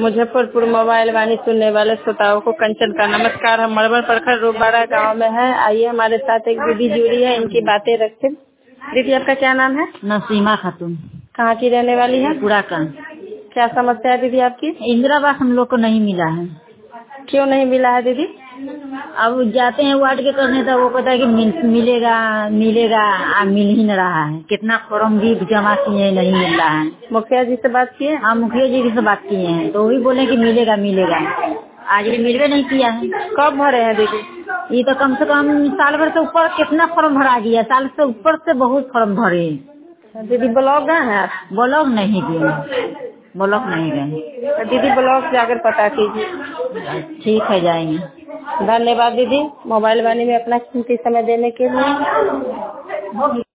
Muzaffarpur mobile वाणी सुनने वाले श्रोताओं को कंचन का नमस्कार। हम मड़बर प्रखंड रूपबाड़ा गांव में हैं। आइए हमारे साथ एक दीदी जुड़ी है, इनकी बातें रखते। दीदी आपका क्या नाम है? नसीमा खातून। कहाँ की रहने वाली है? पूरा का। क्या समस्या है दीदी आपकी? इंदिरा आवास हम लोग को नहीं मिला है। क्यों नहीं मिला है दीदी? अब जाते हैं वार्ड के करने तो वो कहता है कि मिलेगा मिलेगा, मिल ही नहीं रहा है। कितना फॉर्म भी जमा किए नहीं मिल रहा है। मुखिया जी से बात किए? हाँ, मुखिया जी से बात किए हैं तो वही बोले कि मिलेगा मिलेगा। आज भी मिलवे नहीं किया है। कब भरे हैं दीदी? ये तो कम से कम साल भर से ऊपर कितना फॉर्म भरा गया, साल से ऊपर से बहुत फॉर्म भरे। दीदी ब्लॉक गए हैं आप? ब्लॉक नहीं गए, ब्लॉक नहीं गए। दीदी ब्लॉक जाकर पता कीजिए। ठीक है, जाएंगे। धन्यवाद दीदी मोबाइल वाणी में अपना कीमती समय देने के लिए।